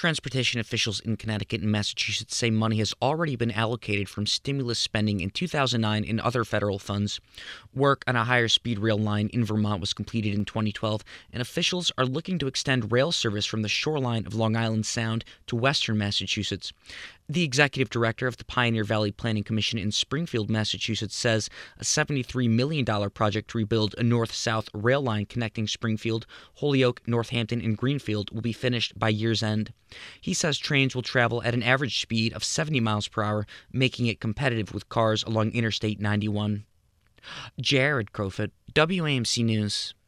Transportation officials in Connecticut and Massachusetts say money has already been allocated from stimulus spending in 2009 and other federal funds. Work on a higher speed rail line in Vermont was completed in 2012, and officials are looking to extend rail service from the shoreline of Long Island Sound to western Massachusetts. The executive director of the Pioneer Valley Planning Commission in Springfield, Massachusetts, says a $73 million project to rebuild a north-south rail line connecting Springfield, Holyoke, Northampton, and Greenfield will be finished by year's end. He says trains will travel at an average speed of 70 miles per hour, making it competitive with cars along Interstate 91. Jared Crofit, WAMC News.